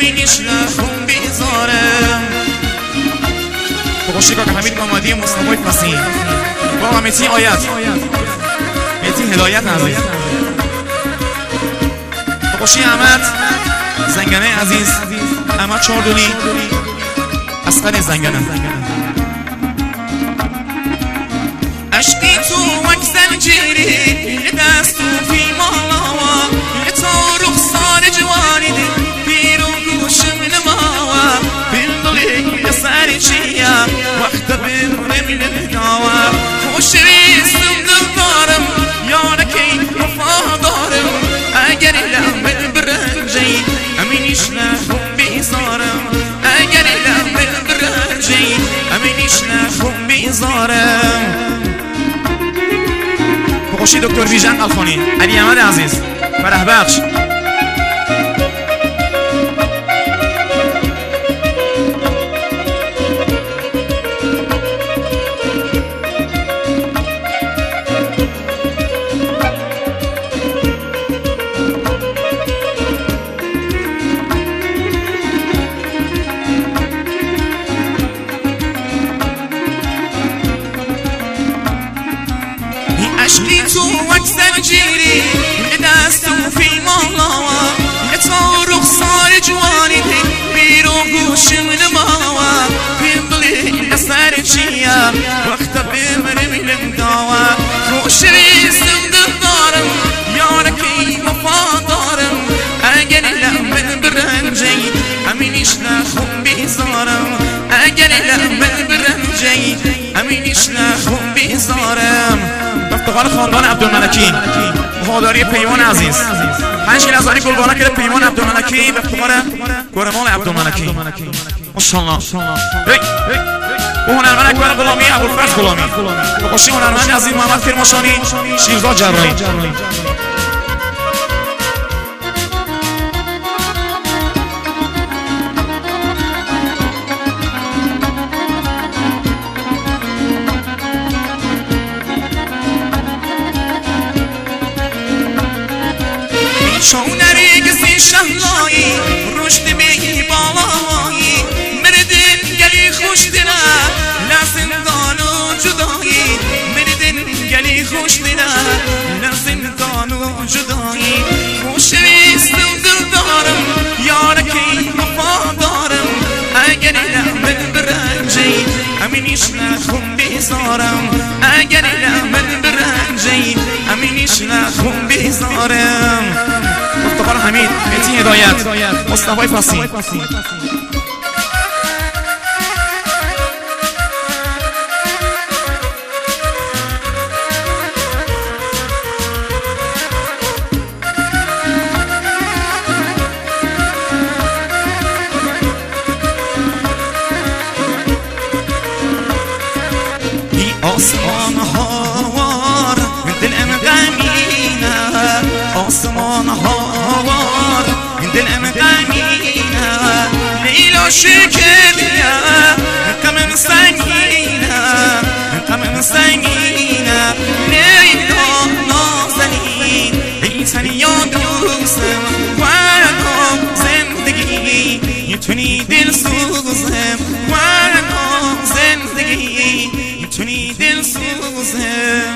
امینش نخون بیزارم بخوشی که حمید محمدی مصطفی فصیح با متی آیت متی هدایت عزیز بخوشی احمد زنگنه عزیز احمد چاردونی اسقر زنگنه عشقی تو وک زنجیری دست تو فی مالاوا تو رخسار جوانی بیرون گوشم نماوا بلدلی سر چیا وقت برم نمداوا خوشویستم دلدارم یارکی وفادارم اگر لم برنجی امینش نخون بیزارم اگر لم برنجی امینش نخون بیزارم بخوشی دکتر ویژن الخانی علی احمد عزیز فرح بخش عشقی تو وک زنجیری دست تو فی مالاوا تو رخسار جوانی بیرون گوشم نماوا بلدلی سر چیا وقت بمرم نمداوا خوشویستم دلدارم یارکی وفادارم اگر لم برنجی امینش نخون بیزارم اگر لم برنجی امینش نخون بیزارم افتخار خاندان عبدالملکی وفاداری پیمان عزیز 5000 گلبانه کرده پیمان عبدالملکی به افتخار گرمان عبدالملکی ماشاءالله و هنرمند اکبر غلامی ابوالفضل غلامی به خوشی هنرمند عزیز محمد کرماشانی شیرزاد جراحی شونری کسی شهلایی رشد بگی بالایی مردن گلی خوش دلا لزندان و جدایی مردن گلی خوش دلا لزندان و جدایی خوشویستم دلدارم یارکی وفادارم اگر لم برنجی امینش نخون بیزارم اگر لم برنجی امینش نخون بیزارم افتخار حمید متی هدایت مصطفی فصیح بی آسمان هاوار دلم غمینه آسمان هاوار دلم غمینه لیلا شکریه غمم سنگینه غمم سنگینه لیلا نازنین ای تنی یاد دوستم وردم زندگی میتونی دل سوزم وردم زندگی میتونی دل سوزم